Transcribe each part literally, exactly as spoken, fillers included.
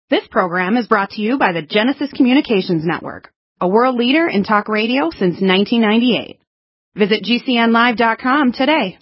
This program is brought to you by the Genesis Communications Network, a world leader in talk radio since nineteen ninety-eight. Visit G C N live dot com today.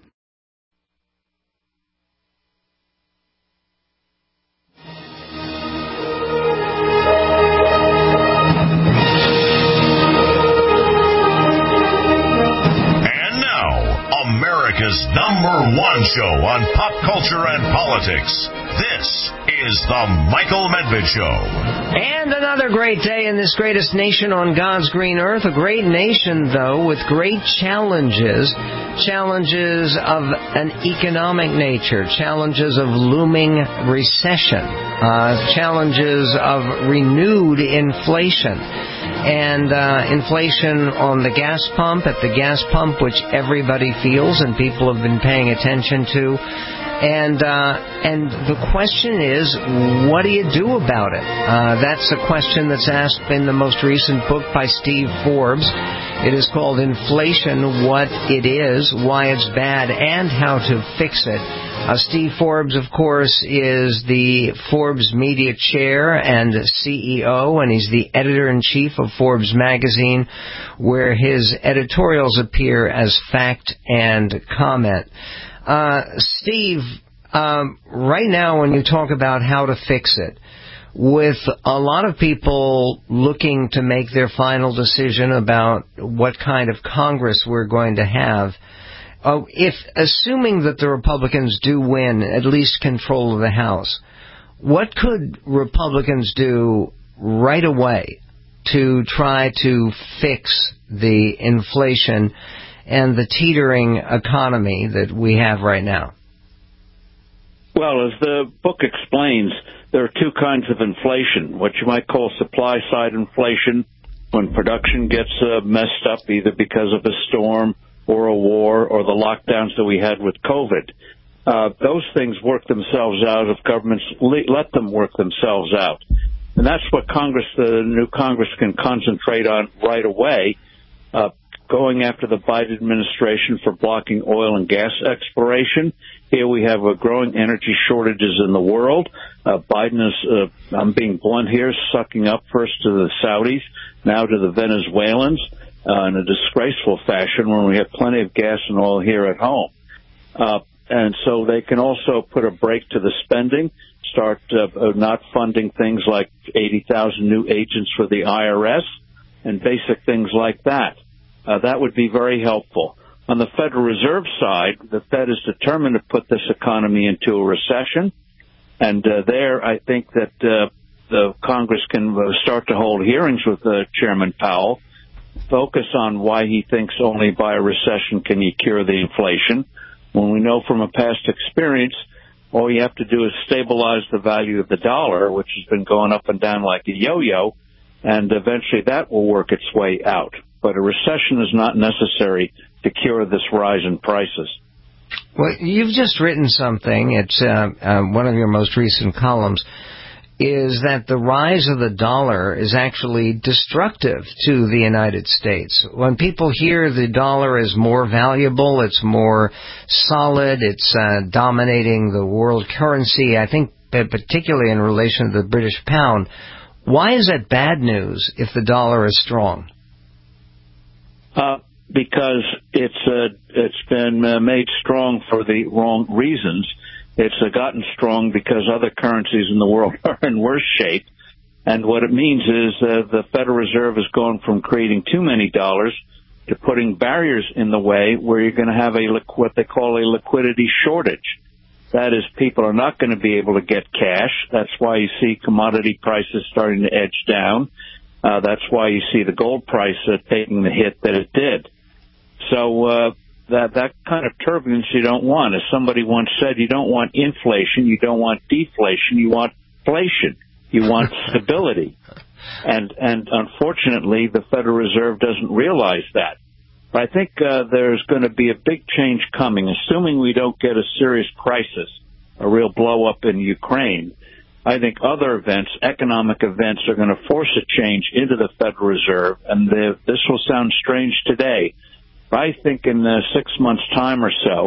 And now, America's number one show on pop culture and politics. This is the Michael Medved Show. And another great day in this greatest nation on God's green earth. A great nation, though, with great challenges. Challenges of an economic nature. Challenges of looming recession. Uh, challenges of renewed inflation. And uh, inflation on the gas pump, at the gas pump, which everybody feels and people have been paying attention to. And uh, and the question is, what do you do about it? Uh, that's a question that's asked in the most recent book by Steve Forbes. It is called Inflation, What It Is, Why It's Bad, and How to Fix It. Uh, Steve Forbes, of course, is the Forbes Media Chair and C E O, and he's the editor-in-chief of Forbes magazine, where his editorials appear as fact and comment. Uh, Steve, um, right now when you talk about how to fix it, with a lot of people looking to make their final decision about what kind of Congress we're going to have, uh, if assuming that the Republicans do win at least control of the House, what could Republicans do right away to try to fix the inflation and the teetering economy that we have right now? Well, as the book explains, there are two kinds of inflation, what you might call supply-side inflation, when production gets uh, messed up either because of a storm or a war or the lockdowns that we had with COVID. Uh, those things work themselves out if governments le- let them work themselves out. And that's what Congress, the new Congress, can concentrate on right away, uh, going after the Biden administration for blocking oil and gas exploration. Here we have a growing energy shortages in the world. Uh, Biden is, uh, I'm being blunt here, sucking up first to the Saudis, now to the Venezuelans, uh, in a disgraceful fashion when we have plenty of gas and oil here at home. Uh, and so they can also put a brake to the spending, start uh, not funding things like eighty thousand new agents for the I R S and basic things like that. Uh, that would be very helpful. On the Federal Reserve side, the Fed is determined to put this economy into a recession. And uh, there, I think that uh, the Congress can uh, start to hold hearings with uh, Chairman Powell, focus on why he thinks only by a recession can you cure the inflation, when we know from a past experience, all you have to do is stabilize the value of the dollar, which has been going up and down like a yo-yo, and eventually that will work its way out. But a recession is not necessary to cure this rise in prices. Well, you've just written something, it's uh, uh, one of your most recent columns, is that the rise of the dollar is actually destructive to the United States. When people hear the dollar is more valuable, it's more solid, it's uh, dominating the world currency, I think particularly in relation to the British pound, why is that bad news if the dollar is strong? Uh, because it's uh, it's been uh, made strong for the wrong reasons. It's uh, gotten strong because other currencies in the world are in worse shape. And what it means is uh, the Federal Reserve has gone from creating too many dollars to putting barriers in the way where you're going to have a what they call a liquidity shortage. That is, people are not going to be able to get cash. That's why you see commodity prices starting to edge down. Uh, that's why you see the gold price uh, taking the hit that it did. So uh, that that kind of turbulence you don't want. As somebody once said, you don't want inflation, you don't want deflation, you want inflation. You want stability. And and unfortunately, the Federal Reserve doesn't realize that. But I think uh, there's going to be a big change coming, assuming we don't get a serious crisis, a real blow-up in Ukraine. I think other events, economic events, are going to force a change into the Federal Reserve, and the, this will sound strange today. But I think in uh, six months' time or so,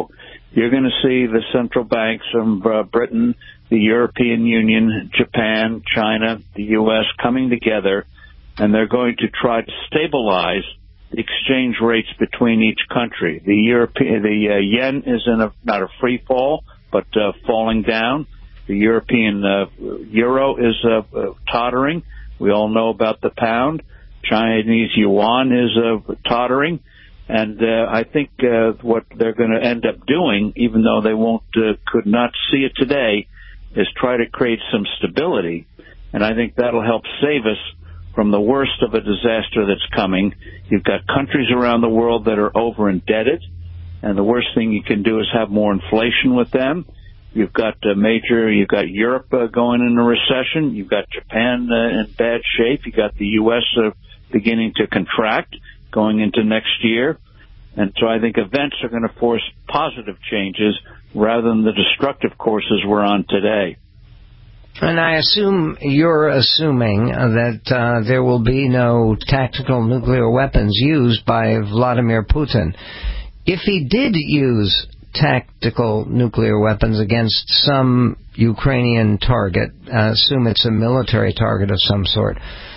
you're going to see the central banks from uh, Britain, the European Union, Japan, China, the U S coming together, and they're going to try to stabilize the exchange rates between each country. The European, the uh, yen is in a not a free fall, but uh, falling down. The European uh, euro is uh, uh, tottering. We all know about the pound. Chinese yuan is uh, tottering. And uh, I think uh, what they're going to end up doing, even though they won't, uh, could not see it today, is try to create some stability. And I think that'll help save us from the worst of a disaster that's coming. You've got countries around the world that are over indebted, and the worst thing you can do is have more inflation with them. You've got uh, major, you've got Europe uh, going into recession. You've got Japan uh, in bad shape. You've got the U S uh, beginning to contract going into next year. And so I think events are going to force positive changes rather than the destructive courses we're on today. And I assume you're assuming that uh, there will be no tactical nuclear weapons used by Vladimir Putin. If he did use tactical nuclear weapons against some Ukrainian target, uh, assume it's a military target of some sort,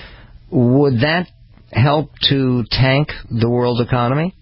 would that help to tank the world economy?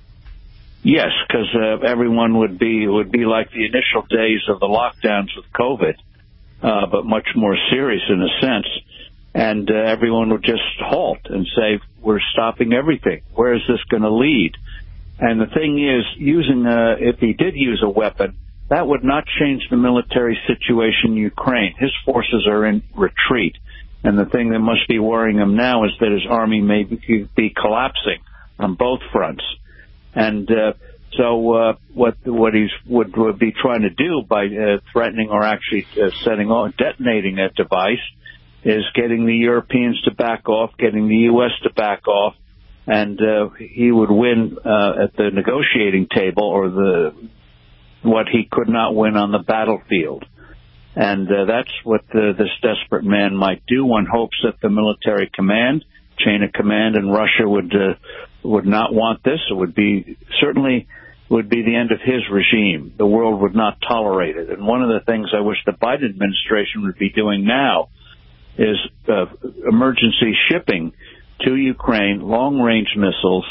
Yes, because uh, everyone would be would be like the initial days of the lockdowns with COVID, uh, but much more serious in a sense. And uh, everyone would just halt and say, "We're stopping everything. Where is this going to lead?" And the thing is, using a, if he did use a weapon, that would not change the military situation in Ukraine. His forces are in retreat. And the thing that must be worrying him now is that his army may be, be collapsing on both fronts. And uh, so uh, what what he would, would be trying to do by uh, threatening or actually uh, setting off, detonating a device is getting the Europeans to back off, getting the U S to back off, and uh, he would win uh, at the negotiating table, or the what he could not win on the battlefield. And uh, that's what the, this desperate man might do. One hopes that the military command, chain of command in Russia would uh, would not want this. It would be certainly would be the end of his regime. The world would not tolerate it. And one of the things I wish the Biden administration would be doing now is uh, emergency shipping to Ukraine long-range missiles,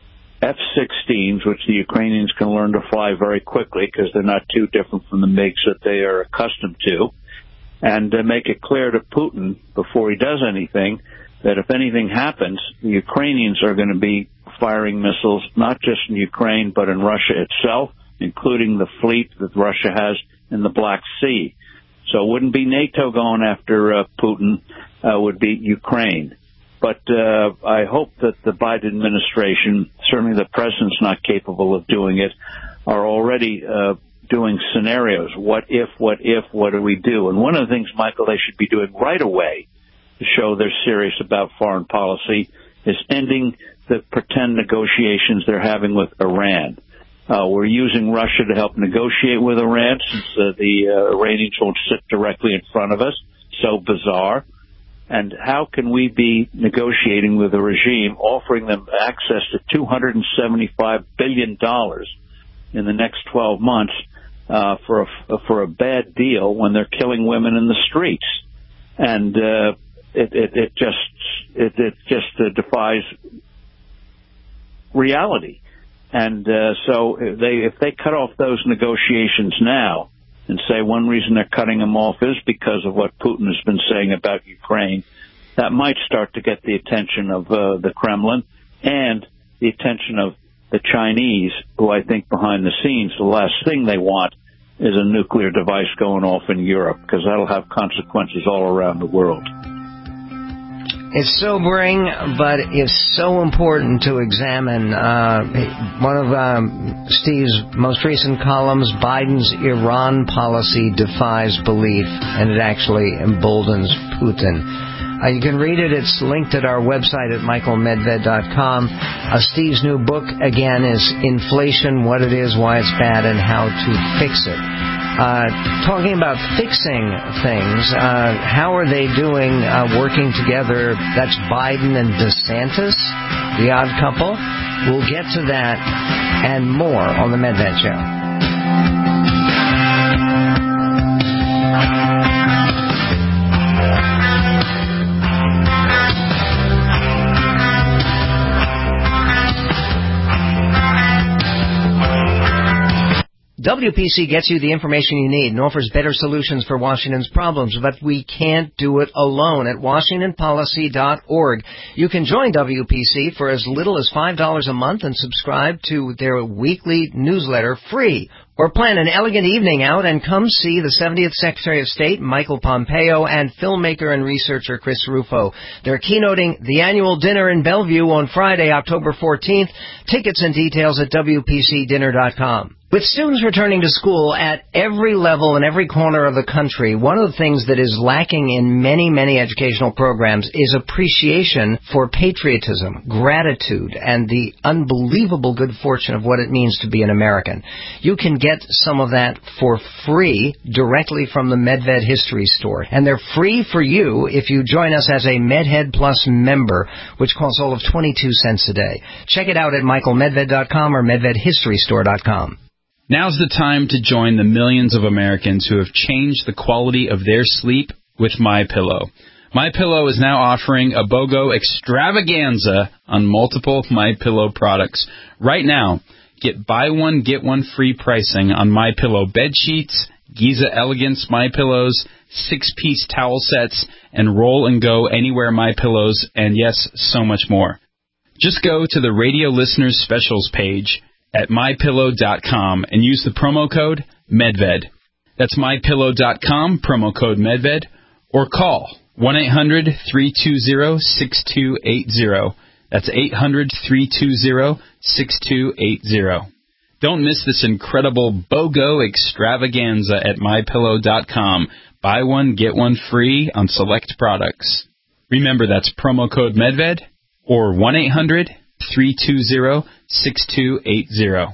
F sixteens, which the Ukrainians can learn to fly very quickly because they're not too different from the MiGs that they are accustomed to, and uh, make it clear to Putin before he does anything that if anything happens, the Ukrainians are going to be firing missiles not just in Ukraine but in Russia itself, including the fleet that Russia has in the Black Sea. So it wouldn't be NATO going after uh, Putin, uh, would be Ukraine. But uh, I hope that the Biden administration, certainly the president's not capable of doing it, are already uh, doing scenarios. What if, what if, what do we do? And one of the things, Michael, they should be doing right away to show they're serious about foreign policy is ending the pretend negotiations they're having with Iran. Uh, we're using Russia to help negotiate with Iran since uh, the uh, Iranians won't sit directly in front of us. So bizarre. And how can we be negotiating with a regime offering them access to two hundred seventy-five billion dollars in the next twelve months uh, for a, for a bad deal when they're killing women in the streets? And uh, it, it, it just it, it just uh, defies reality. And uh, so if they if they cut off those negotiations now, and say one reason they're cutting them off is because of what Putin has been saying about Ukraine, that might start to get the attention of uh, the Kremlin and the attention of the Chinese, who I think behind the scenes, the last thing they want is a nuclear device going off in Europe, because that'll have consequences all around the world. It's sobering, but it's so important to examine. Uh, one of um, Steve's most recent columns, Biden's Iran policy defies belief, and it actually emboldens Putin. Uh, you can read it. It's linked at our website at michael medved dot com. Uh, Steve's new book, again, is Inflation, What It Is, Why It's Bad, and How to Fix It. Uh, talking about fixing things, uh, how are they doing uh, working together? That's Biden and DeSantis, the odd couple. We'll get to that and more on the Medved Show. W P C gets you the information you need and offers better solutions for Washington's problems, but we can't do it alone. At washington policy dot org, you can join W P C for as little as five dollars a month and subscribe to their weekly newsletter free. Or plan an elegant evening out and come see the seventieth Secretary of State, Michael Pompeo, and filmmaker and researcher Chris Rufo. They're keynoting the annual dinner in Bellevue on Friday, October fourteenth. Tickets and details at w p c dinner dot com. With students returning to school at every level in every corner of the country, one of the things that is lacking in many, many educational programs is appreciation for patriotism, gratitude, and the unbelievable good fortune of what it means to be an American. You can get some of that for free directly from the MedVed History Store. And they're free for you if you join us as a MedHead Plus member, which costs all of twenty-two cents a day. Check it out at michael medved dot com or medved history store dot com. Now's the time to join the millions of Americans who have changed the quality of their sleep with MyPillow. MyPillow is now offering a BOGO extravaganza on multiple MyPillow products. Right now, get buy one, get one free pricing on MyPillow bed sheets, Giza Elegance MyPillows, six-piece towel sets, and Roll and Go Anywhere MyPillows, and yes, so much more. Just go to the Radio Listeners Specials page at my pillow dot com and use the promo code MedVed. That's my pillow dot com, promo code MedVed, or call one eight hundred three two zero six two eight zero. That's eight hundred three two zero six two eight zero. Don't miss this incredible BOGO extravaganza at my pillow dot com. Buy one, get one free on select products. Remember, that's promo code MedVed or one eight hundred three two zero six two eight zero.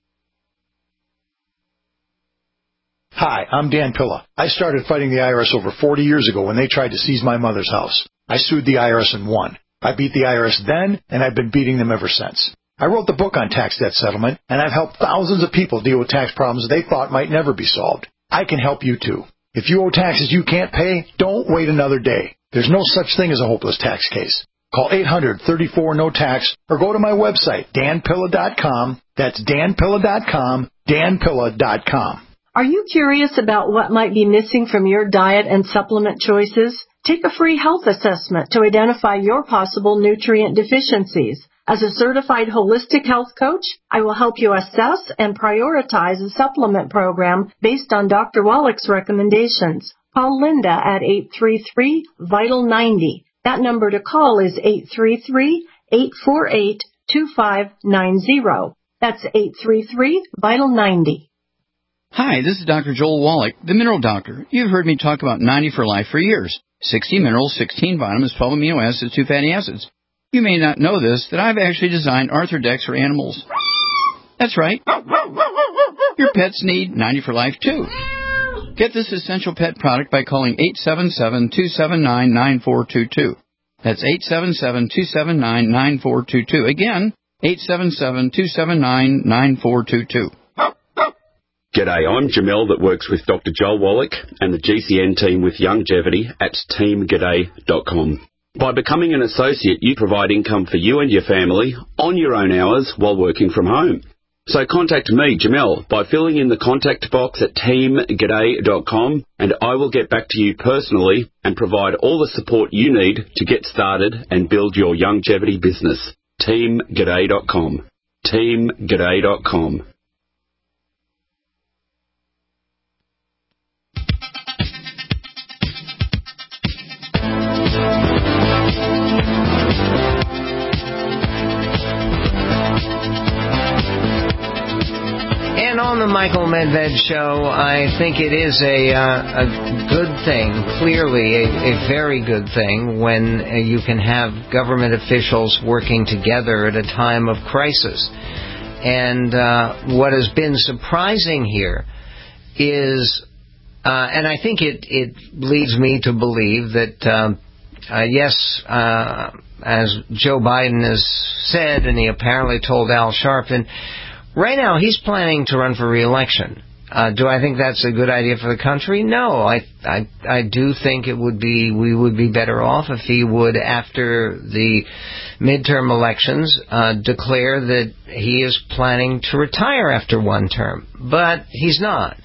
Hi, I'm Dan Pilla. I started fighting the I R S over forty years ago when they tried to seize my mother's house. I sued the I R S and won. I beat the I R S then, and I've been beating them ever since. I wrote the book on tax debt settlement, and I've helped thousands of people deal with tax problems they thought might never be solved. I can help you, too. If you owe taxes you can't pay, don't wait another day. There's no such thing as a hopeless tax case. Call eight hundred thirty-four no tax or go to my website, dan pilla dot com. That's dan pilla dot com, dan pilla dot com. Are you curious about what might be missing from your diet and supplement choices? Take a free health assessment to identify your possible nutrient deficiencies. As a certified holistic health coach, I will help you assess and prioritize a supplement program based on Doctor Wallach's recommendations. Call Linda at eight three three, vital ninety. That number to call is eight three three, eight four eight, two five nine zero. That's eight three three, vital ninety. Hi, this is Doctor Joel Wallach, the Mineral Doctor. You've heard me talk about ninety for life for years. sixty minerals, sixteen vitamins, twelve amino acids, two fatty acids. You may not know this, that I've actually designed Arthrodex for animals. That's right. Your pets need ninety for life, too. Get this essential pet product by calling eight seven seven, two seven nine, nine four two two. That's eight seven seven, two seven nine, nine four two two. Again, eight seven seven, two seven nine, nine four two two. G'day, I'm Jamel that works with Doctor Joel Wallach and the G C N team with Longevity at team g'day dot com. By becoming an associate, you provide income for you and your family on your own hours while working from home. So contact me, Jamel, by filling in the contact box at team g'day dot com, and I will get back to you personally and provide all the support you need to get started and build your longevity business. team g'day dot com. team g'day dot com. And on the Michael Medved Show, I think it is a, uh, a good thing, clearly a, a very good thing, when uh, you can have government officials working together at a time of crisis. And uh, what has been surprising here is, uh, and I think it, it leads me to believe that, um, uh, yes, uh, as Joe Biden has said, and he apparently told Al Sharpton, right now, he's planning to run for re-election. Uh, do I think that's a good idea for the country? No. I, I, I do think it would be, we would be better off if he would, after the midterm elections, uh, declare that he is planning to retire after one term. But he's not.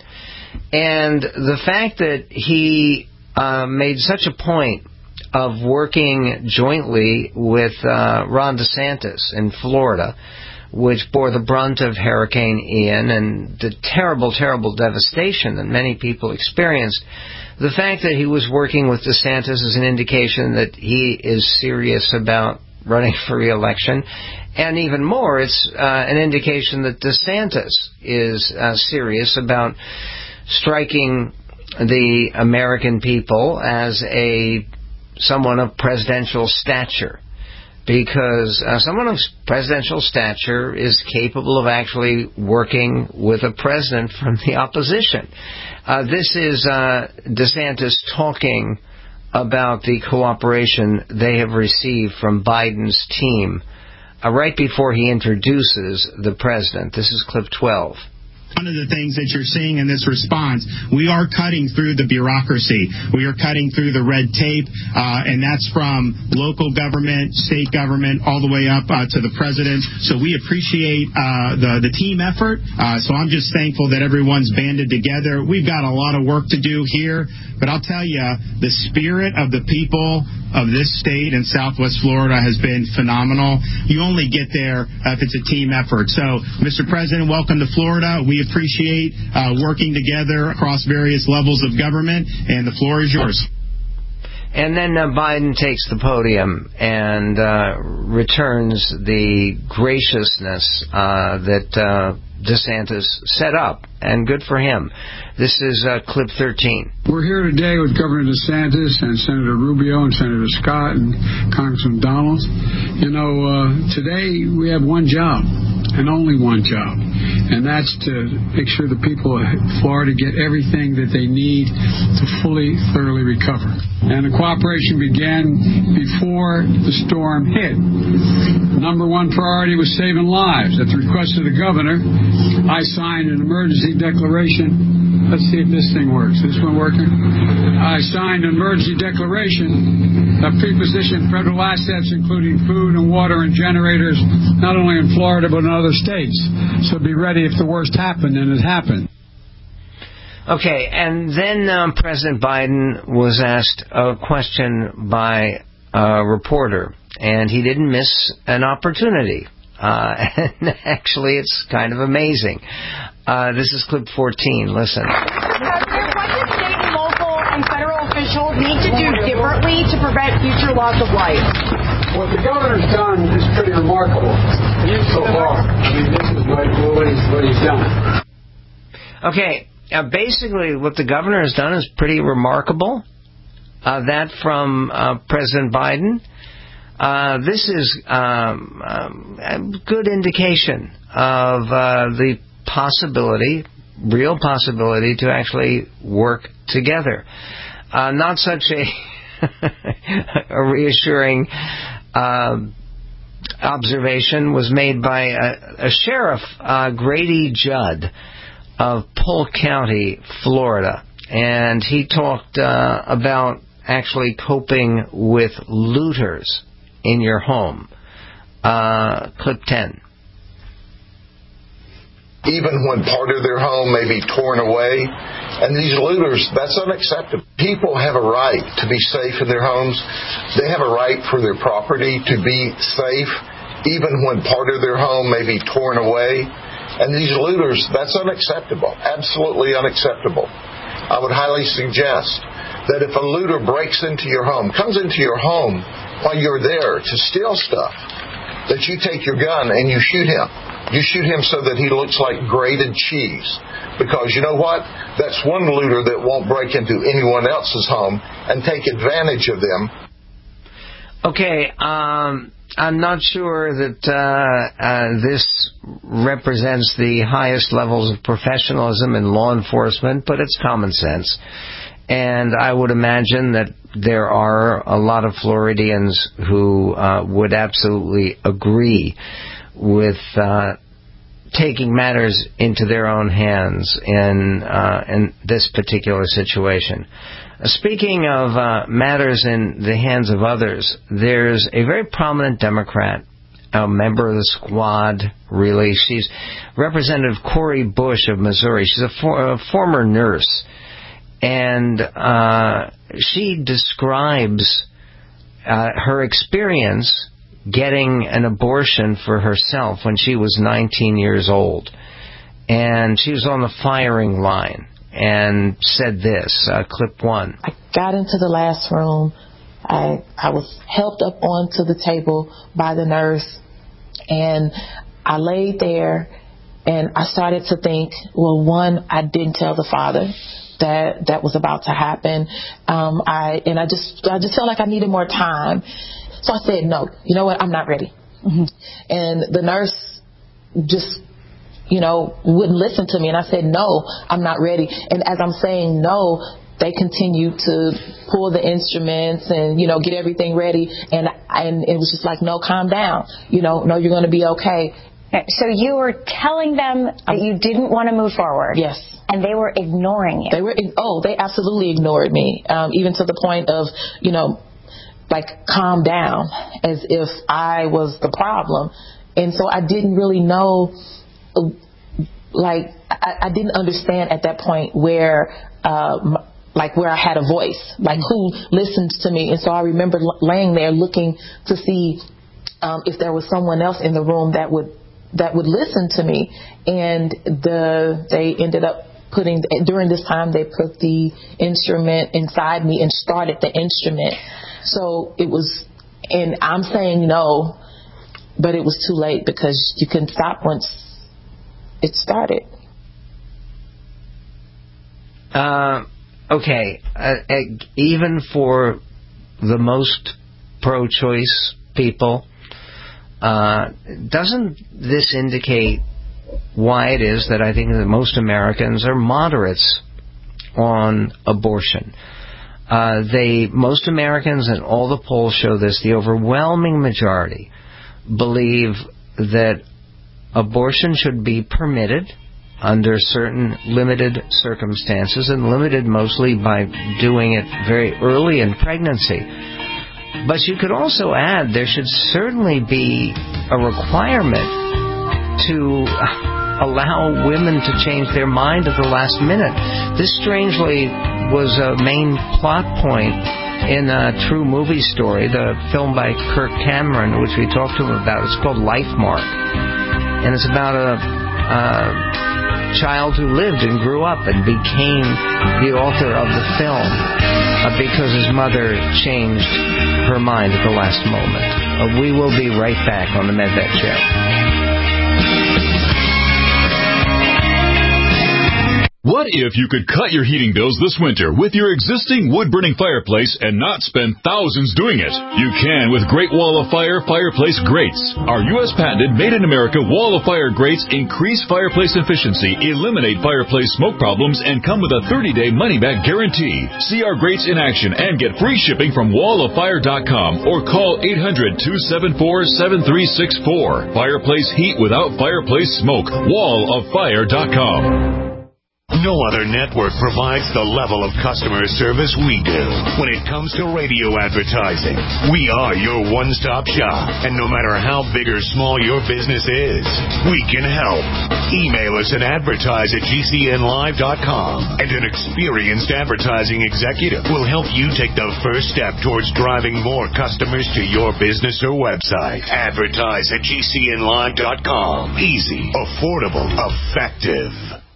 And the fact that he uh, made such a point of working jointly with uh, Ron DeSantis in Florida, which bore the brunt of Hurricane Ian and the terrible, terrible devastation that many people experienced, the fact that he was working with DeSantis is an indication that he is serious about running for re-election. And even more, it's uh, an indication that DeSantis is uh, serious about striking the American people as a someone of presidential stature, because uh, someone of presidential stature is capable of actually working with a president from the opposition. Uh, this is uh, DeSantis talking about the cooperation they have received from Biden's team uh, right before he introduces the president. This is clip twelve. One of the things that you're seeing in this response, we are cutting through the bureaucracy. We are cutting through the red tape, uh, and that's from local government, state government, all the way up uh, to the president. So we appreciate uh, the, the team effort. Uh, so I'm just thankful that everyone's banded together. We've got a lot of work to do here, but I'll tell you, the spirit of the people of this state and Southwest Florida has been phenomenal. You only get there if it's a team effort. So, Mister President, welcome to Florida. We appreciate uh, working together across various levels of government, and the floor is yours. And then uh, Biden takes the podium and uh, returns the graciousness uh, that uh, DeSantis set up, and good for him. This is uh, clip thirteen. We're here today with Governor DeSantis and Senator Rubio and Senator Scott and Congressman Donald. You know, uh, today we have one job, and only one job, and that's to make sure the people of Florida get everything that they need to fully, thoroughly recover. And the cooperation began before the storm hit. Number one priority was saving lives. At the request of the governor, I signed an emergency declaration. Let's see if this thing works. Is this one working? I signed an emergency declaration that prepositioned federal assets, including food and water and generators, not only in Florida but in other states. So be ready if the worst happened, and it happened. Okay, and then um, President Biden was asked a question by a reporter, and he didn't miss an opportunity. Uh, and actually, it's kind of amazing. Uh, this is clip fourteen. Listen. What do state and local and federal officials need to do differently to prevent future loss of life? What the governor's done is pretty remarkable so far. I mean, this is what, what, he's, what he's done. Okay, uh, basically what the governor has done is pretty remarkable. Uh, that from uh, President Biden. Uh, this is um, um, a good indication of uh, the possibility, real possibility, to actually work together. Uh, not such a, a reassuring uh, observation was made by a, a sheriff, uh, Grady Judd of Polk County, Florida, and he talked uh, about actually coping with looters in your home. Uh, clip ten. Even when part of their home may be torn away. And these looters, that's unacceptable. People have a right to be safe in their homes. They have a right for their property to be safe, even when part of their home may be torn away. And these looters, that's unacceptable. Absolutely unacceptable. I would highly suggest that if a looter breaks into your home, comes into your home while you're there to steal stuff, that you take your gun and you shoot him. You shoot him so that he looks like grated cheese. Because you know what? That's one looter that won't break into anyone else's home and take advantage of them. Okay, um, I'm not sure that uh, uh, this represents the highest levels of professionalism in law enforcement, but it's common sense. And I would imagine that there are a lot of Floridians who uh, would absolutely agree with uh, taking matters into their own hands in uh, in this particular situation. Speaking of uh, matters in the hands of others, there's a very prominent Democrat, a member of the squad, really. She's Representative Cori Bush of Missouri. She's a, for, a former nurse, and uh, she describes uh, her experience getting an abortion for herself when she was nineteen years old. And she was on the firing line and said this, uh, clip one. I got into the last room. I I was helped up onto the table by the nurse, and I laid there, and I started to think, well, one, I didn't tell the father that that was about to happen. Um, I and I just I just felt like I needed more time. So I said, no, you know what, I'm not ready. Mm-hmm. And the nurse just, you know, wouldn't listen to me. And I said, no, I'm not ready. And as I'm saying no, they continue to pull the instruments and, you know, get everything ready. And and it was just like, no, calm down. You know, no, you're going to be okay. So you were telling them that you didn't want to move forward. Yes. And they were ignoring you. They were, oh, they absolutely ignored me, um, even to the point of, you know, like, calm down, as if I was the problem. And so I didn't really know, like, I, I didn't understand at that point where, uh, like, where I had a voice, like, who listened to me. And so I remember laying there looking to see um, if there was someone else in the room that would that would listen to me. And the they ended up putting, during this time, they put the instrument inside me and started the instrument. So it was, and I'm saying no, but it was too late because you can stop once it started. Uh, okay, uh, even for the most pro-choice people, uh, doesn't this indicate why it is that I think that most Americans are moderates on abortion? Uh, they, most Americans, and all the polls show this, the overwhelming majority believe that abortion should be permitted under certain limited circumstances, and limited mostly by doing it very early in pregnancy. But you could also add there should certainly be a requirement to allow women to change their mind at the last minute. This strangely was a main plot point in a true movie story, the film by Kirk Cameron, which we talked to him about. It's called Lifemark. And it's about a, a child who lived and grew up and became the author of the film uh, because his mother changed her mind at the last moment. Uh, we will be right back on the MedVet Show. What if you could cut your heating bills this winter with your existing wood-burning fireplace and not spend thousands doing it? You can with Great Wall of Fire Fireplace Grates. Our U S patented made-in-America Wall of Fire grates increase fireplace efficiency, eliminate fireplace smoke problems, and come with a thirty-day money-back guarantee. See our grates in action and get free shipping from wall of fire dot com or call eight hundred, two seven four, seven three six four. Fireplace heat without fireplace smoke. wall of fire dot com. No other network provides the level of customer service we do. When it comes to radio advertising, we are your one-stop shop. And no matter how big or small your business is, we can help. Email us at advertise at G C N live dot com, and an experienced advertising executive will help you take the first step towards driving more customers to your business or website. Advertise at G C N live dot com. Easy, affordable, effective.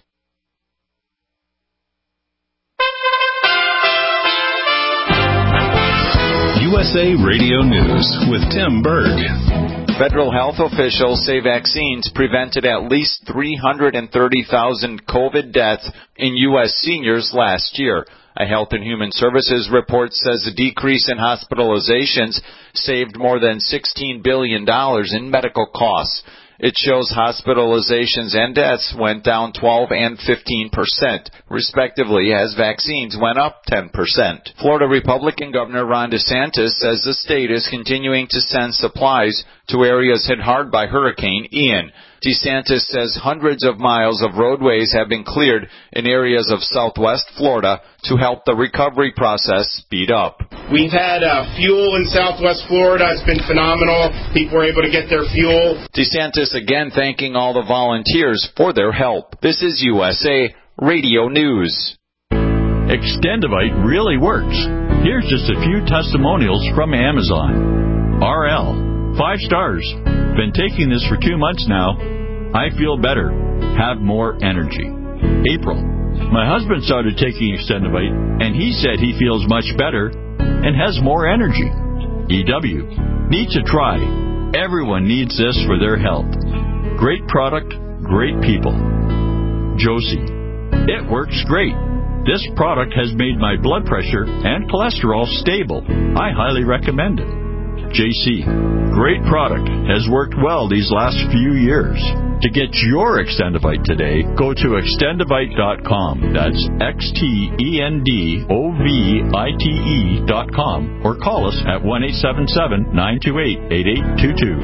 U S A Radio News with Tim Berg. Federal health officials say vaccines prevented at least three hundred thirty thousand COVID deaths in U S seniors last year. A Health and Human Services report says a decrease in hospitalizations saved more than sixteen billion dollars in medical costs. It shows hospitalizations and deaths went down twelve and fifteen percent, respectively, as vaccines went up ten percent. Florida Republican Governor Ron DeSantis says the state is continuing to send supplies to areas hit hard by Hurricane Ian. DeSantis says hundreds of miles of roadways have been cleared in areas of southwest Florida to help the recovery process speed up. We've had uh, fuel in southwest Florida. It's been phenomenal. People were able to get their fuel. DeSantis again thanking all the volunteers for their help. This is U S A Radio News. Extendivite really works. Here's just a few testimonials from Amazon. R L, five stars. Been taking this for two months now. I feel better. Have more energy. April, my husband started taking Extendivite, and he said he feels much better and has more energy. E W, need to try. Everyone needs this for their health. Great product, great people. Josie, it works great. This product has made my blood pressure and cholesterol stable. I highly recommend it. J C, great product. Has worked well these last few years. To get your Extendivite today, go to extendivite dot com. That's X T E N D O V I T E dot com. Or call us at one eight seven seven, nine two eight, eight eight two two.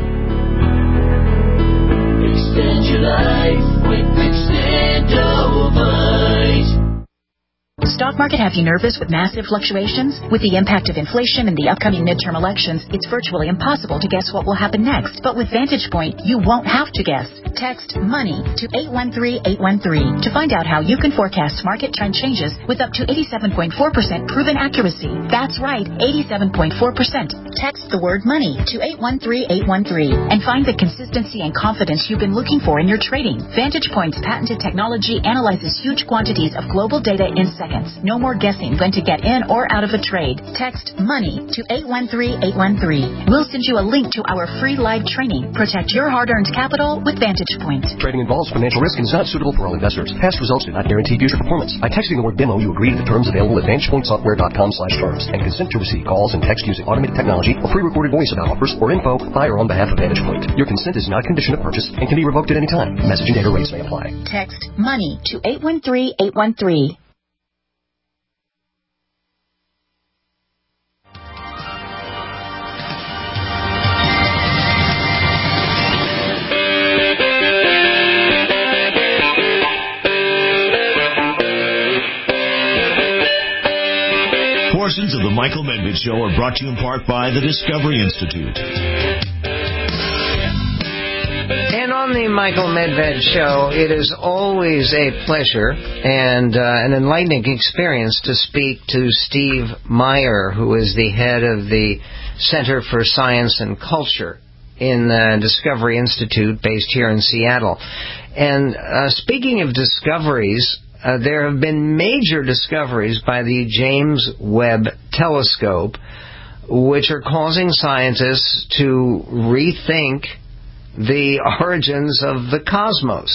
Extend your life with Extendivite. Stock market have you nervous with massive fluctuations? With the impact of inflation and the upcoming midterm elections, it's virtually impossible to guess what will happen next. But with Vantage Point, you won't have to guess. Text MONEY to eight one three eight one three to find out how you can forecast market trend changes with up to eighty-seven point four percent proven accuracy. That's right, eighty-seven point four percent. Text the word MONEY to eight one three eight one three and find the consistency and confidence you've been looking for in your trading. Vantage Point's patented technology analyzes huge quantities of global data in seconds. No more guessing when to get in or out of a trade. Text MONEY to eight one three eight one three. We'll send you a link to our free live training. Protect your hard-earned capital with Vantage Point. Trading involves financial risk and is not suitable for all investors. Past results do not guarantee future performance. By texting the word demo, you agree to the terms available at vantage point software dot com slash terms and consent to receive calls and text using automated technology or pre-recorded voice about offers or info by or on behalf of Vantage Point. Your consent is not a condition of purchase and can be revoked at any time. Message and data rates may apply. Text MONEY to eight one three eight one three. Portions of the Michael Medved Show are brought to you in part by the Discovery Institute. And on the Michael Medved Show, it is always a pleasure and uh, an enlightening experience to speak to Steve Meyer, who is the head of the Center for Science and Culture in the Discovery Institute based here in Seattle. And uh, speaking of discoveries, Uh, there have been major discoveries by the James Webb Telescope, which are causing scientists to rethink the origins of the cosmos.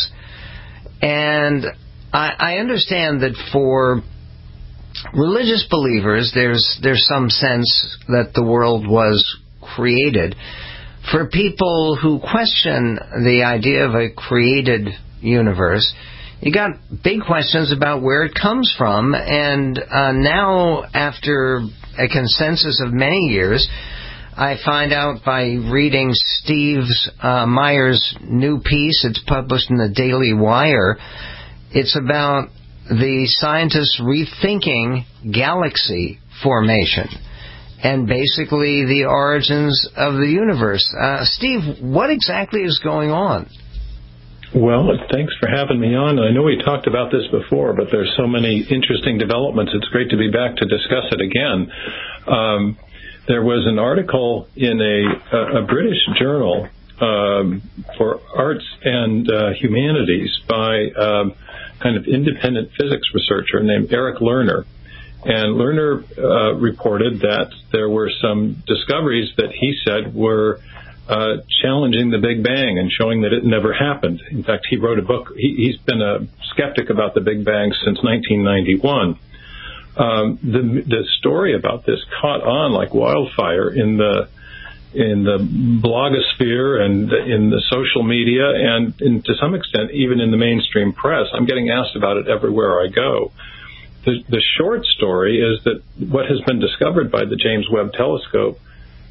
And I, I understand that for religious believers, there's there's some sense that the world was created. For people who question the idea of a created universe, you got big questions about where it comes from, and uh, now, after a consensus of many years, I find out by reading Steve uh, Meyer's new piece. It's published in the Daily Wire. It's about the scientists rethinking galaxy formation and basically the origins of the universe. Uh, Steve, what exactly is going on? Well, thanks for having me on. I know we talked about this before, but there's so many interesting developments. It's great to be back to discuss it again. Um, there was an article in a, a British journal um, for arts and uh, humanities by um, kind of independent physics researcher named Eric Lerner. And Lerner uh, reported that there were some discoveries that he said were Uh, challenging the Big Bang and showing that it never happened. In fact, he wrote a book. He, he's been a skeptic about the Big Bang since nineteen ninety-one. Um, the, the story about this caught on like wildfire in the in the blogosphere and in the social media and in, to some extent even in the mainstream press. I'm getting asked about it everywhere I go. The, the short story is that what has been discovered by the James Webb Telescope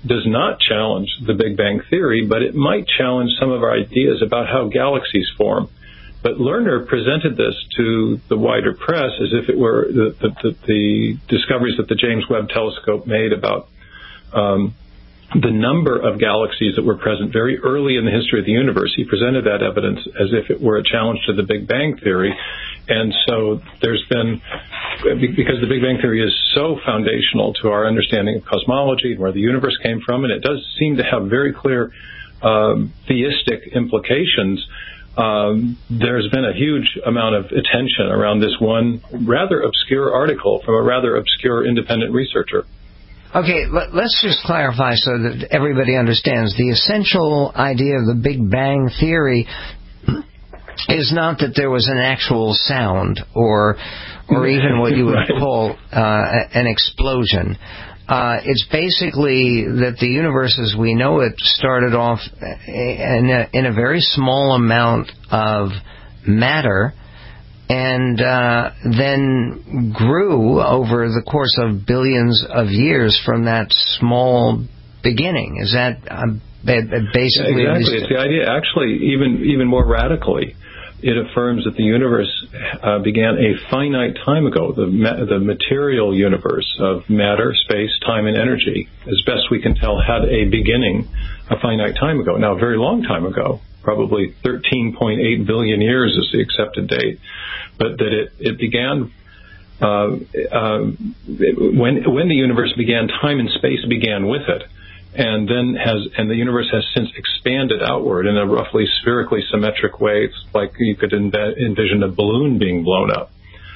does not challenge the Big Bang Theory, but it might challenge some of our ideas about how galaxies form. But Lerner presented this to the wider press as if it were the, the, the, the discoveries that the James Webb Telescope made about um, the number of galaxies that were present very early in the history of the universe. He presented that evidence as if it were a challenge to the Big Bang Theory. And so there's been, because the Big Bang Theory is so foundational to our understanding of cosmology and where the universe came from, and it does seem to have very clear um, theistic implications. Um, there's been a huge amount of attention around this one rather obscure article from a rather obscure independent researcher. Okay, let, let's just clarify so that everybody understands. The essential idea of the Big Bang Theory is not that there was an actual sound or or even what you would right. call uh, an explosion. Uh, it's basically that the universe as we know it started off in a, in a very small amount of matter and uh, then grew over the course of billions of years from that small beginning. Is that uh, basically... Yeah, exactly. It's the idea, actually, even even more radically. It affirms that the universe uh, began a finite time ago. The, ma- the material universe of matter, space, time, and energy, as best we can tell, had a beginning a finite time ago. Now, a very long time ago, probably thirteen point eight billion years is the accepted date, but that it, it began uh, uh, when when the universe began, time and space began with it. And then has, and the universe has since expanded outward in a roughly spherically symmetric way. It's like you could env- envision a balloon being blown up.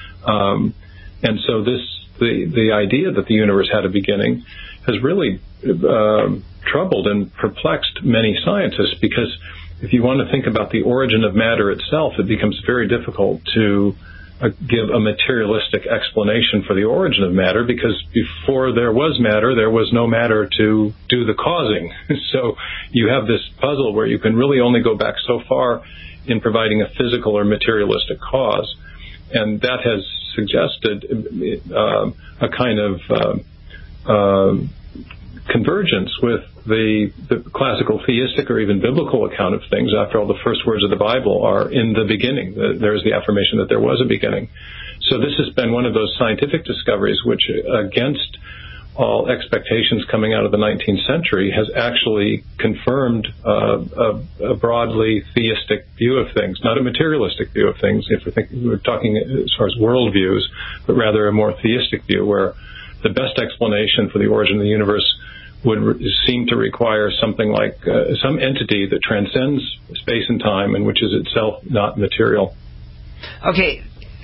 Um, and so this, the the idea that the universe had a beginning has really uh, troubled and perplexed many scientists, because if you want to think about the origin of matter itself, it becomes very difficult to Uh, give a materialistic explanation for the origin of matter, because before there was matter, there was no matter to do the causing. So you have this puzzle where you can really only go back so far in providing a physical or materialistic cause. And that has suggested uh, a kind of uh, uh, convergence with the, the classical theistic or even biblical account of things. After all, the first words of the Bible are in the beginning. There's the affirmation that there was a beginning. So this has been one of those scientific discoveries which, against all expectations coming out of the nineteenth century, has actually confirmed uh, a, a broadly theistic view of things, not a materialistic view of things, if we're, thinking, we're talking as far as worldviews, but rather a more theistic view where the best explanation for the origin of the universe would re- seem to require something like uh, some entity that transcends space and time and which is itself not material. Okay,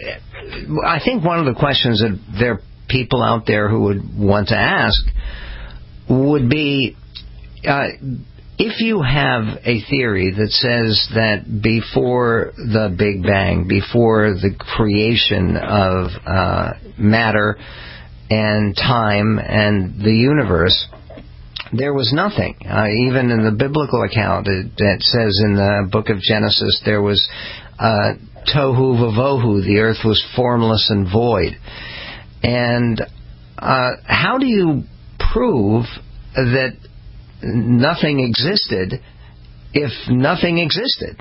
I think one of the questions that there are people out there who would want to ask would be, uh, if you have a theory that says that before the Big Bang, before the creation of uh, matter and time and the universe, there was nothing. Uh, even in the biblical account, it, it says in the book of Genesis, there was uh, tohu vavohu, the earth was formless and void. And uh, how do you prove that nothing existed if nothing existed?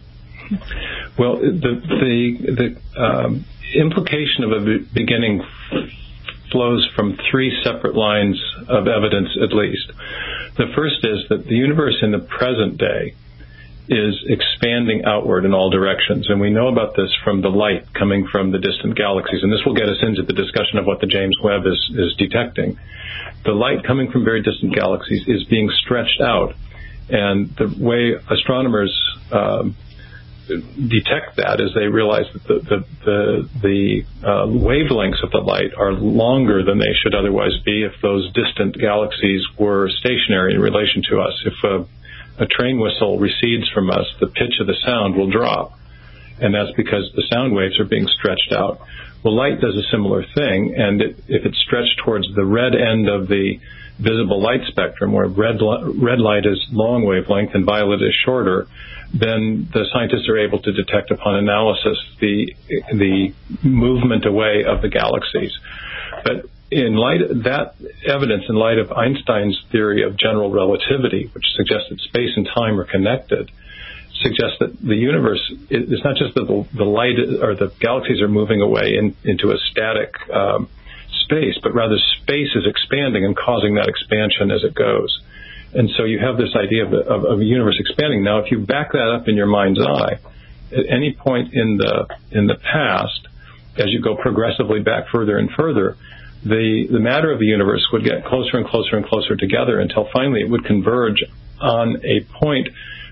Well, the the, the um, implication of a beginning flows from three separate lines of evidence, at least. The first is that the universe in the present day is expanding outward in all directions, and we know about this from the light coming from the distant galaxies, and this will get us into the discussion of what the James Webb is, is detecting. The light coming from very distant galaxies is being stretched out, and the way astronomers um, detect that is they realize that the the the, the uh, wavelengths of the light are longer than they should otherwise be if those distant galaxies were stationary in relation to us. If a, a train whistle recedes from us, the pitch of the sound will drop, and that's because the sound waves are being stretched out. Well, light does a similar thing, and it, if it's stretched towards the red end of the visible light spectrum, where red red light is long wavelength and violet is shorter, then the scientists are able to detect upon analysis the the movement away of the galaxies. But in light of that evidence, in light of Einstein's theory of general relativity, which suggests that space and time are connected, suggests that the universe, it's not just that the, the light or the galaxies are moving away in, into a static um, space, but rather space is expanding and causing that expansion as it goes. And so you have this idea of, the, of, of a universe expanding. Now, if you back that up in your mind's eye, at any point in the in the past, as you go progressively back further and further, the, the matter of the universe would get closer and closer and closer together until finally it would converge on a point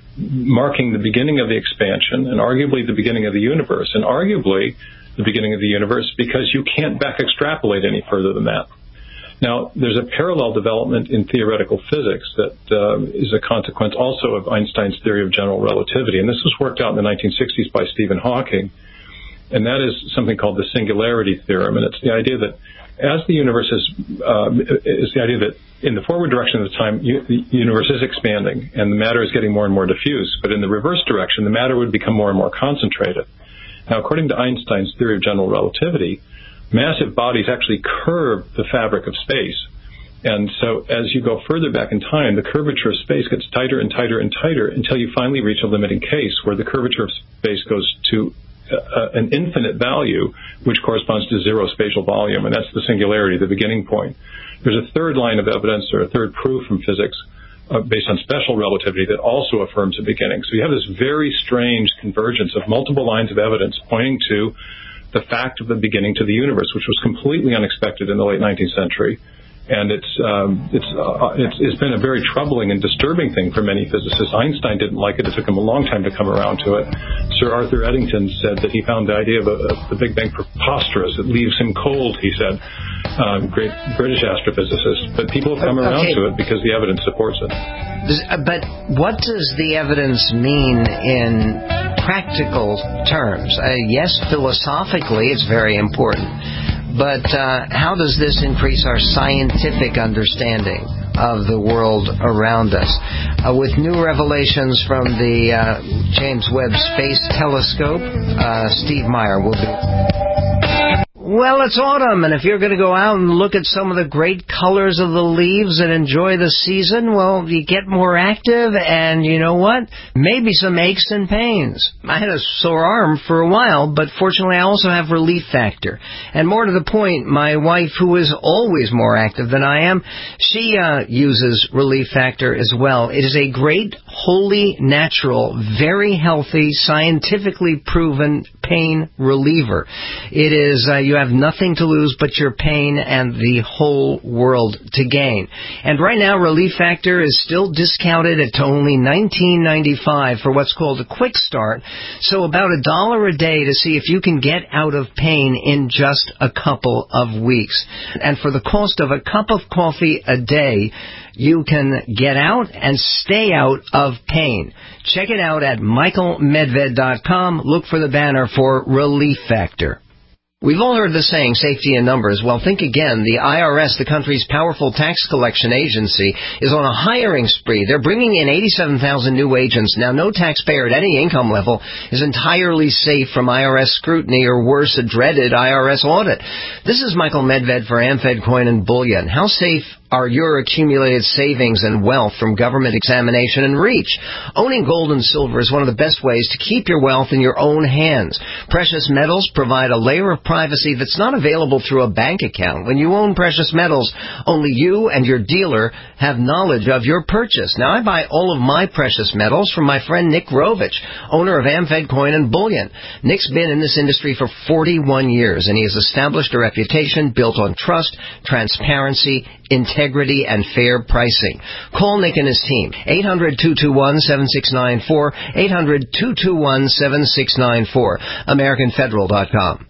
marking the beginning of the expansion and arguably the beginning of the universe, and arguably the beginning of the universe because you can't back extrapolate any further than that. Now, there's a parallel development in theoretical physics that uh, is a consequence also of Einstein's theory of general relativity, and this was worked out in the nineteen sixties by Stephen Hawking, and that is something called the singularity theorem, and it's the idea that as the universe is, uh, is the idea that in the forward direction of the time, you, the universe is expanding and the matter is getting more and more diffuse, but in the reverse direction, the matter would become more and more concentrated. Now, according to Einstein's theory of general relativity, massive bodies actually curve the fabric of space. And so as you go further back in time, the curvature of space gets tighter and tighter and tighter until you finally reach a limiting case where the curvature of space goes to uh, an infinite value, which corresponds to zero spatial volume, and that's the singularity, the beginning point. There's a third line of evidence or a third proof from physics uh, based on special relativity that also affirms a beginning. So you have this very strange convergence of multiple lines of evidence pointing to the fact of the beginning to the universe, which was completely unexpected in the late nineteenth century. And it's, um, it's, uh, it's, it's been a very troubling and disturbing thing for many physicists. Einstein didn't like it. It took him a long time to come around to it. Sir Arthur Eddington said that he found the idea of, a, of the Big Bang preposterous. It leaves him cold, he said, um, great British astrophysicist. But people have come around okay. to it because the evidence supports it. But what does the evidence mean in practical terms? Uh, yes, philosophically, it's very important. But uh, how does this increase our scientific understanding of the world around us? Uh, with new revelations from the uh, James Webb Space Telescope, uh, Steve Meyer will be... Well, it's autumn, and if you're going to go out and look at some of the great colors of the leaves and enjoy the season, well, you get more active, and you know what? Maybe some aches and pains. I had a sore arm for a while, but fortunately I also have Relief Factor. And more to the point, my wife, who is always more active than I am, she uh, uses Relief Factor as well. It is a great, wholly natural, very healthy, scientifically proven pain reliever. It is, uh, you have nothing to lose but your pain and the whole world to gain. And right now, Relief Factor is still discounted at only nineteen ninety-five for what's called a quick start. So about a dollar a day to see if you can get out of pain in just a couple of weeks. And for the cost of a cup of coffee a day, you can get out and stay out of pain. Check it out at michael medved dot com. Look for the banner for Relief Factor. We've all heard the saying, safety in numbers. Well, think again. The I R S, the country's powerful tax collection agency, is on a hiring spree. They're bringing in eighty-seven thousand new agents. Now, no taxpayer at any income level is entirely safe from I R S scrutiny or worse, a dreaded I R S audit. This is Michael Medved for AmFed Coin and Bullion. How safe are your accumulated savings and wealth from government examination and reach? Owning gold and silver is one of the best ways to keep your wealth in your own hands. Precious metals provide a layer of privacy that's not available through a bank account. When you own precious metals, only you and your dealer have knowledge of your purchase. Now, I buy all of my precious metals from my friend Nick Rovich, owner of AmFed Coin and Bullion. Nick's been in this industry for forty-one years, and he has established a reputation built on trust, transparency, integrity, and fair pricing. Call Nick and his team. eight hundred, two two one, seven six nine four. eight hundred, two two one, seven six nine four. American Federal dot com.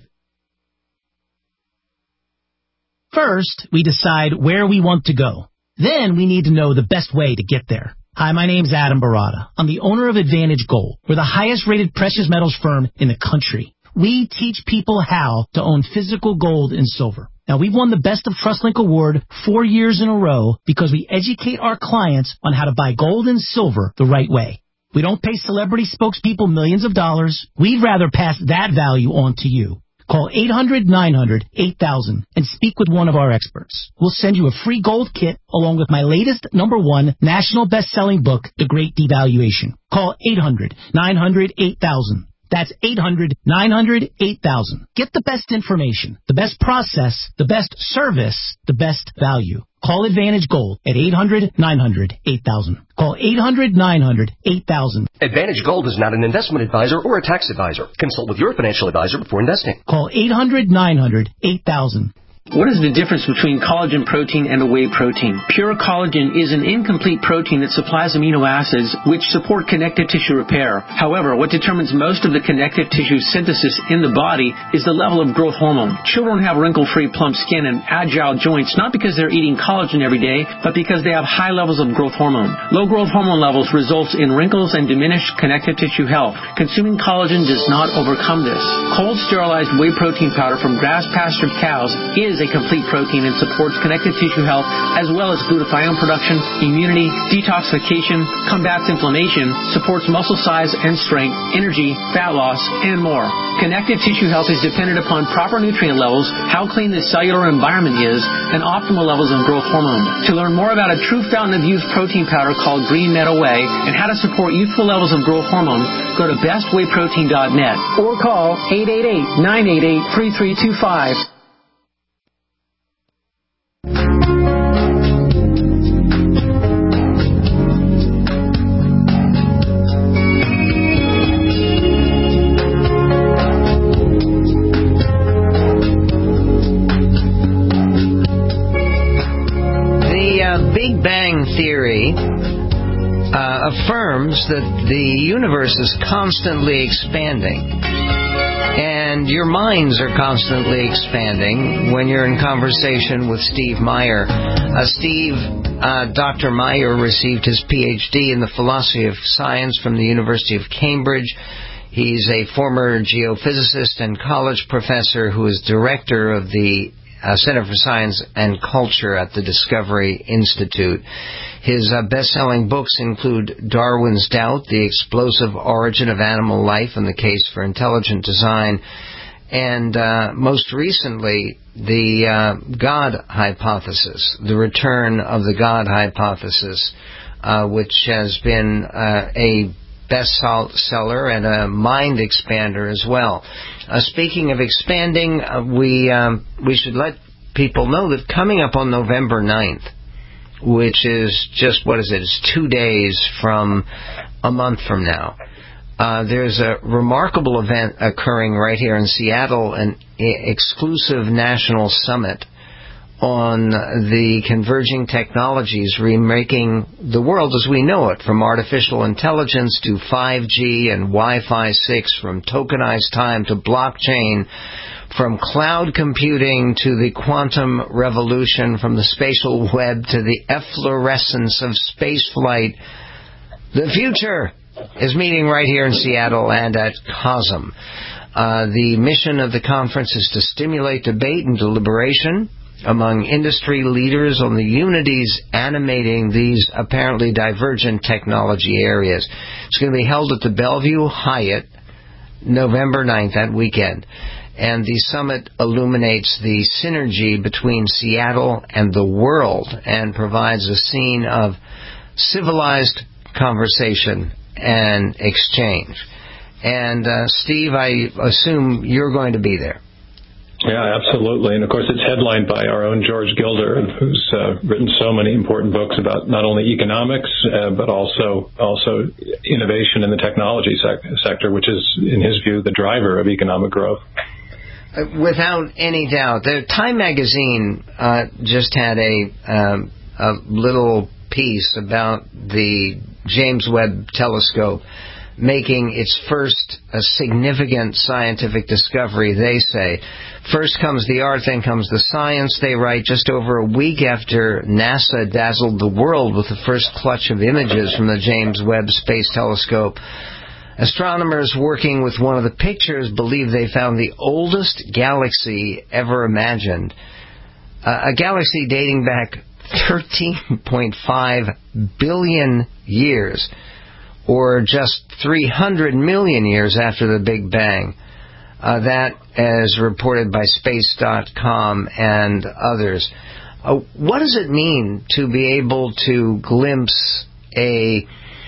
First, we decide where we want to go. Then we need to know the best way to get there. Hi, my name's Adam Barada. I'm the owner of Advantage Gold. We're the highest-rated precious metals firm in the country. We teach people how to own physical gold and silver. Now, we've won the Best of TrustLink Award four years in a row because we educate our clients on how to buy gold and silver the right way. We don't pay celebrity spokespeople millions of dollars. We'd rather pass that value on to you. Call eight hundred nine hundred eight thousand and speak with one of our experts. We'll send you a free gold kit along with my latest number one national best-selling book, The Great Devaluation. Call eight hundred nine hundred eight thousand. That's eight hundred nine hundred eight thousand. Get the best information, the best process, the best service, the best value. Call Advantage Gold at eight hundred nine hundred eight thousand. Call eight hundred nine hundred eight thousand. Advantage Gold is not an investment advisor or a tax advisor. Consult with your financial advisor before investing. Call eight hundred nine hundred eight thousand. What is the difference between collagen protein and a whey protein? Pure collagen is an incomplete protein that supplies amino acids which support connective tissue repair. However, what determines most of the connective tissue synthesis in the body is the level of growth hormone. Children have wrinkle-free plump skin and agile joints not because they're eating collagen every day, but because they have high levels of growth hormone. Low growth hormone levels results in wrinkles and diminished connective tissue health. Consuming collagen does not overcome this. Cold sterilized whey protein powder from grass-pastured cows is a complete protein and supports connective tissue health as well as glutathione production, immunity, detoxification, combats inflammation, supports muscle size and strength, energy, fat loss, and more. Connective tissue health is dependent upon proper nutrient levels, how clean the cellular environment is, and optimal levels of growth hormone. To learn more about a true fountain of youth protein powder called Green Meadow Whey and how to support youthful levels of growth hormone, go to best whey protein dot net or call eight eight eight, nine eight eight, three three two five. Big Bang Theory uh, affirms that the universe is constantly expanding. And your minds are constantly expanding when you're in conversation with Steve Meyer. Uh, Steve, uh, Doctor Meyer received his P H D in the philosophy of science from the University of Cambridge. He's a former geophysicist and college professor who is director of the Uh, Center for Science and Culture at the Discovery Institute. His uh, best-selling books include Darwin's Doubt, The Explosive Origin of Animal Life and the Case for Intelligent Design, and uh, most recently, The uh, God Hypothesis, The Return of the God Hypothesis, uh, which has been uh, a bestseller and a mind expander as well. Uh, speaking of expanding, uh, we um, we should let people know that coming up on November ninth, which is just, what is it, it's two days from a month from now, uh, there's a remarkable event occurring right here in Seattle, an exclusive national summit on the converging technologies remaking the world as we know it, from artificial intelligence to five G and Wi-Fi six, from tokenized time to blockchain, from cloud computing to the quantum revolution, from the spatial web to the efflorescence of spaceflight. The future is meeting right here in Seattle and at COSM. Uh, the mission of the conference is to stimulate debate and deliberation among industry leaders on the unities animating these apparently divergent technology areas. It's going to be held at the Bellevue Hyatt November ninth, that weekend. And the summit illuminates the synergy between Seattle and the world and provides a scene of civilized conversation and exchange. And, uh, Steve, I assume you're going to be there. Yeah, absolutely. And, of course, it's headlined by our own George Gilder, who's uh, written so many important books about not only economics, uh, but also also innovation in the technology sec- sector, which is, in his view, the driver of economic growth. Without any doubt. The Time magazine uh, just had a, um, a little piece about the James Webb Telescope making its first a significant scientific discovery, they say. First comes the art, then comes the science, they write, just over a week after NASA dazzled the world with the first clutch of images from the James Webb Space Telescope. Astronomers working with one of the pictures believe they found the oldest galaxy ever imagined. Uh, a galaxy dating back thirteen point five billion years, or just three hundred million years after the Big Bang. Uh, that as reported by space dot com and others. Uh, what does it mean to be able to glimpse a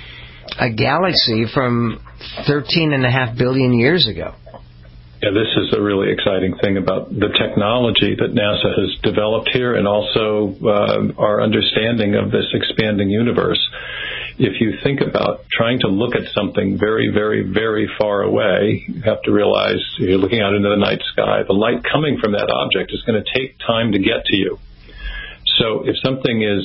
a galaxy from thirteen and a half billion years ago? Yeah, this is a really exciting thing about the technology that NASA has developed here, and also uh, our understanding of this expanding universe. If you think about trying to look at something very, very, very far away, you have to realize you're looking out into the night sky. The light coming from that object is going to take time to get to you. So if something is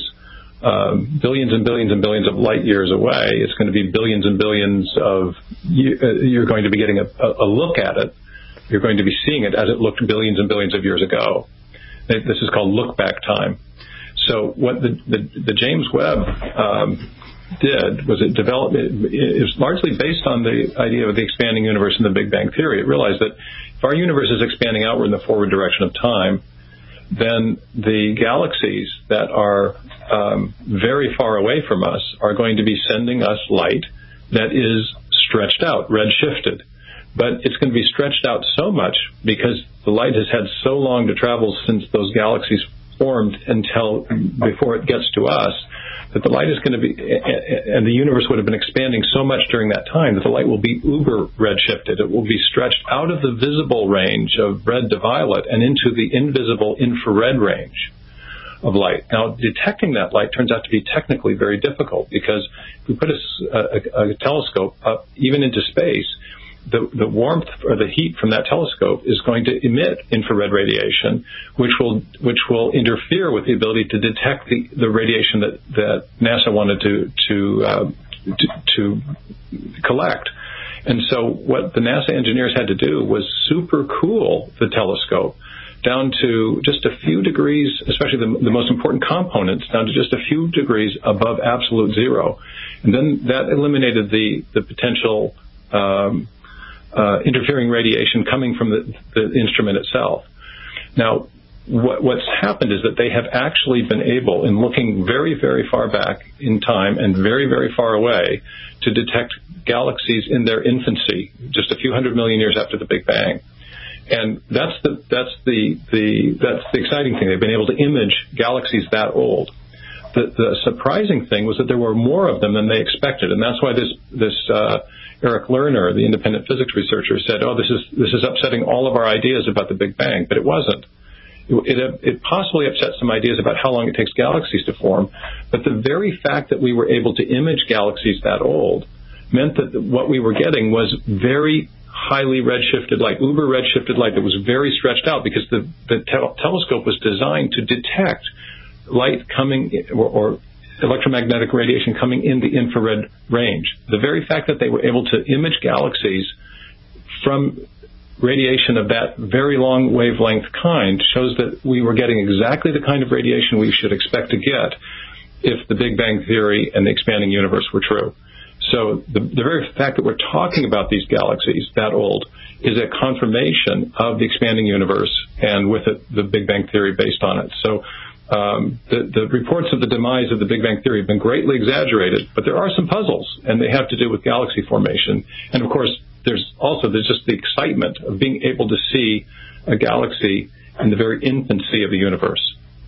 um, billions and billions and billions of light years away, it's going to be billions and billions of, you're going to be getting a, a look at it. You're going to be seeing it as it looked billions and billions of years ago. This is called look-back time. So what the, the, the James Webb um, did was it developed, it, it was largely based on the idea of the expanding universe and the Big Bang Theory. It realized that if our universe is expanding outward in the forward direction of time, then the galaxies that are um, very far away from us are going to be sending us light that is stretched out, red-shifted. But it's going to be stretched out so much because the light has had so long to travel since those galaxies formed until before it gets to us, that the light is going to be, and the universe would have been expanding so much during that time that the light will be uber redshifted. It will be stretched out of the visible range of red to violet and into the invisible infrared range of light. Now, detecting that light turns out to be technically very difficult because if we put a, a, a telescope up even into space, The, the warmth or the heat from that telescope is going to emit infrared radiation, which will which will interfere with the ability to detect the, the radiation that, that NASA wanted to to, uh, to to collect. And so what the NASA engineers had to do was super cool the telescope down to just a few degrees, especially the, the most important components, down to just a few degrees above absolute zero. And then that eliminated the, the potential um, Uh, interfering radiation coming from the, the instrument itself. Now, what, what's happened is that they have actually been able, in looking very, very far back in time and very, very far away, to detect galaxies in their infancy, just a few hundred million years after the Big Bang. And that's the that's the, the that's the exciting thing. They've been able to image galaxies that old. The, the surprising thing was that there were more of them than they expected, and that's why this this. Uh, Eric Lerner, the independent physics researcher, said, oh, this is this is upsetting all of our ideas about the Big Bang. But it wasn't. It, it, it possibly upset some ideas about how long it takes galaxies to form. But the very fact that we were able to image galaxies that old meant that what we were getting was very highly redshifted light, uber redshifted light that was very stretched out because the, the te- telescope was designed to detect light coming or, or electromagnetic radiation coming in the infrared range. The very fact that they were able to image galaxies from radiation of that very long wavelength kind shows that we were getting exactly the kind of radiation we should expect to get if the Big Bang Theory and the expanding universe were true. So the, the very fact that we're talking about these galaxies that old is a confirmation of the expanding universe and with it the Big Bang Theory based on it. So Um, the, the reports of the demise of the Big Bang Theory have been greatly exaggerated, but there are some puzzles, and they have to do with galaxy formation. And, of course, there's also there's just the excitement of being able to see a galaxy in the very infancy of the universe.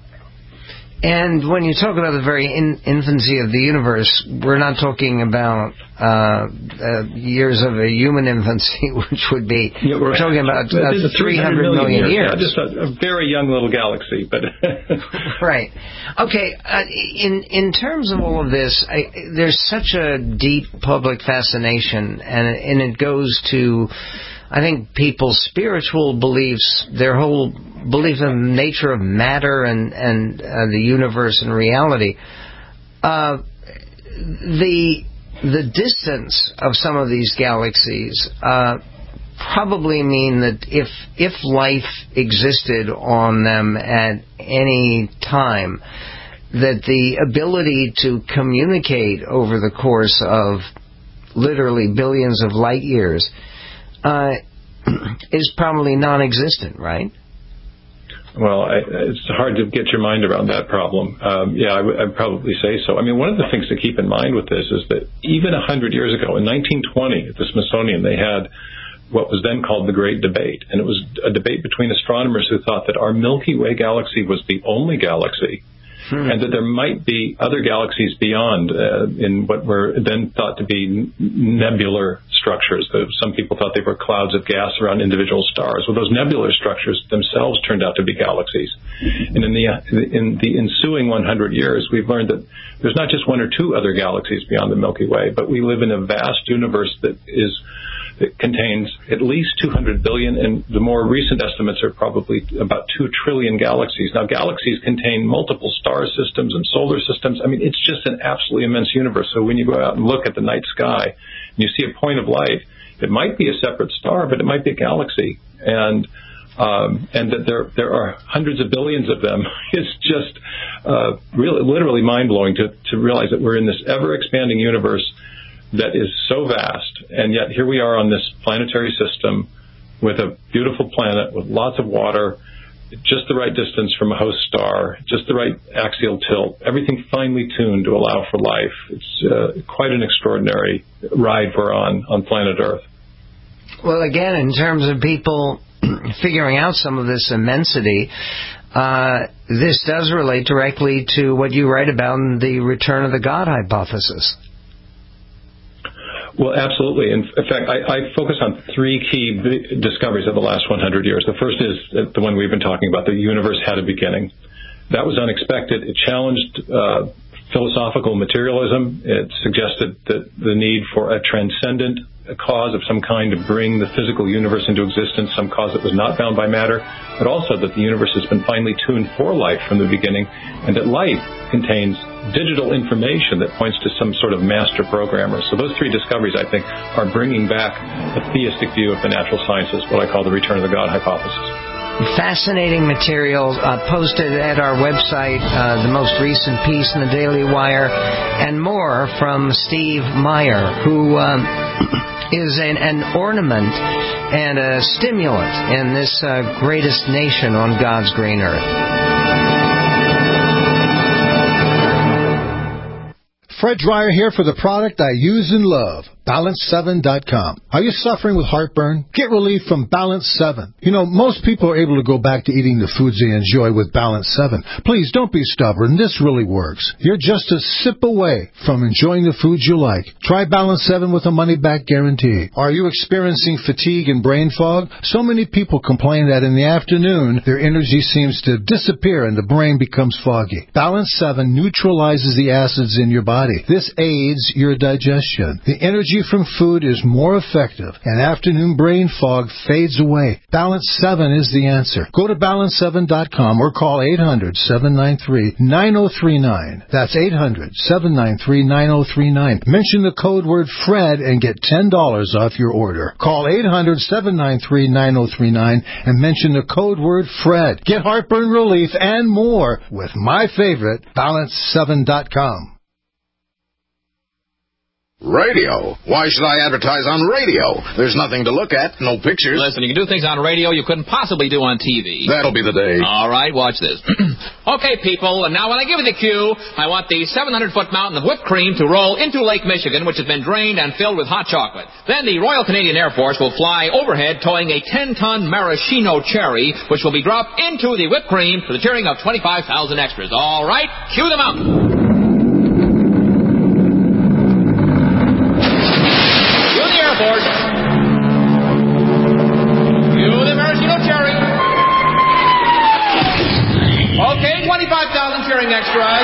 And when you talk about the very in, infancy of the universe, we're not talking about uh, uh, years of a human infancy, which would be, yeah, we're right. talking about uh, three hundred million years. years. Yeah, just a, a very young little galaxy. But right. Okay, uh, in, in terms of all of this, I, there's such a deep public fascination, and, and it goes to, I think, people's spiritual beliefs, their whole belief in the nature of matter and, and uh, the universe and reality. Uh, the the distance of some of these galaxies uh, probably mean that if if life existed on them at any time, that the ability to communicate over the course of literally billions of light years uh, is probably non-existent, right? Well, I, it's hard to get your mind around that problem. Um, yeah, I would I'd probably say so. I mean, one of the things to keep in mind with this is that even one hundred years ago, in nineteen twenty, at the Smithsonian, they had what was then called the Great Debate. And it was a debate between astronomers who thought that our Milky Way galaxy was the only galaxy, hmm. and that there might be other galaxies beyond uh, in what were then thought to be nebular structures. Some people thought they were clouds of gas around individual stars. Well, those nebular structures themselves turned out to be galaxies. And in the in the ensuing one hundred years, we've learned that there's not just one or two other galaxies beyond the Milky Way, but we live in a vast universe that is that contains at least two hundred billion, and the more recent estimates are probably about two trillion galaxies. Now, galaxies contain multiple star systems and solar systems. I mean, it's just an absolutely immense universe. So when you go out and look at the night sky and you see a point of light, it might be a separate star, but it might be a galaxy. And um, and that there there are hundreds of billions of them. It's just uh, really, literally mind-blowing to, to realize that we're in this ever-expanding universe that is so vast, and yet here we are on this planetary system with a beautiful planet with lots of water, just the right distance from a host star, just the right axial tilt, everything finely tuned to allow for life. It's uh, quite an extraordinary ride we're on on planet Earth. Well, again, in terms of people figuring out some of this immensity, uh, this does relate directly to what you write about in the Return of the God hypothesis. Well, absolutely. In fact, I, I focus on three key b- discoveries of the last one hundred years. The first is the one we've been talking about. The universe had a beginning. That was unexpected. It challenged uh, philosophical materialism. It suggested that the need for a transcendent a cause of some kind to bring the physical universe into existence, some cause that was not bound by matter, but also that the universe has been finely tuned for life from the beginning, and that life contains digital information that points to some sort of master programmer. So those three discoveries, I think, are bringing back a theistic view of the natural sciences, what I call the Return of the God hypothesis. Fascinating material uh, posted at our website, uh, the most recent piece in the Daily Wire, and more from Steve Meyer, who um, is an, an ornament and a stimulant in this uh, greatest nation on God's green earth. Fred Dreyer here for the product I use and love, Balance seven dot com. Are you suffering with heartburn? Get relief from Balance seven. You know, most people are able to go back to eating the foods they enjoy with Balance seven. Please, don't be stubborn. This really works. You're just a sip away from enjoying the foods you like. Try Balance seven with a money-back guarantee. Are you experiencing fatigue and brain fog? So many people complain that in the afternoon, their energy seems to disappear and the brain becomes foggy. Balance seven neutralizes the acids in your body. This aids your digestion. The energy from food is more effective, and afternoon brain fog fades away. Balance seven is the answer. Go to balance seven dot com or call eight hundred, seven nine three, nine zero three nine. That's eight hundred, seven nine three, nine zero three nine. Mention the code word FRED and get ten dollars off your order. Call eight hundred, seven nine three, nine zero three nine and mention the code word FRED. Get heartburn relief and more with my favorite, balance seven dot com. Radio. Why should I advertise on radio? There's nothing to look at, no pictures. Listen, you can do things on radio you couldn't possibly do on T V. That'll be the day. All right, watch this. Okay, people, and now when I give you the cue, I want the seven hundred foot mountain of whipped cream to roll into Lake Michigan, which has been drained and filled with hot chocolate. Then the Royal Canadian Air Force will fly overhead towing a ten ton maraschino cherry, which will be dropped into the whipped cream for the cheering of twenty-five thousand extras. All right, cue the mountain. Force. You the maraschino cherry. Okay, twenty-five thousand cheering extras.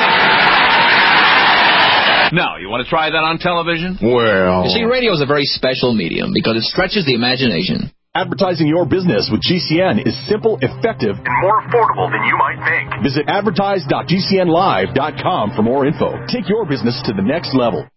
Now, you want to try that on television? Well... You see, radio is a very special medium because it stretches the imagination. Advertising your business with G C N is simple, effective, and more affordable than you might think. Visit advertise dot g c n live dot com for more info. Take your business to the next level.